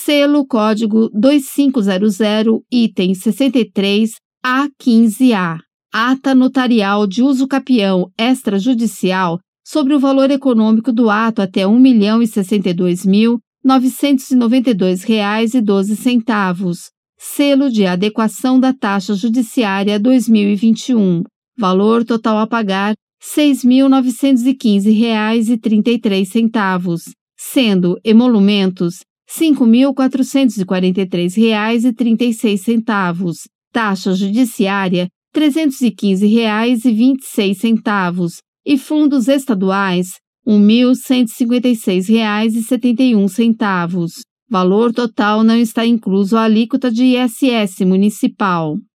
selo código 2500, item 63A15A. Ata notarial de uso capião extrajudicial sobre o valor econômico do ato até R$ 1.062.992,12. Selo de adequação da taxa judiciária 2021. Valor total a pagar R$ 6.915,33, sendo emolumentos R$ 5.443,36. Taxa judiciária R$ 315,26 e fundos estaduais R$ 1.156,71. Valor total não está incluso a alíquota de ISS municipal.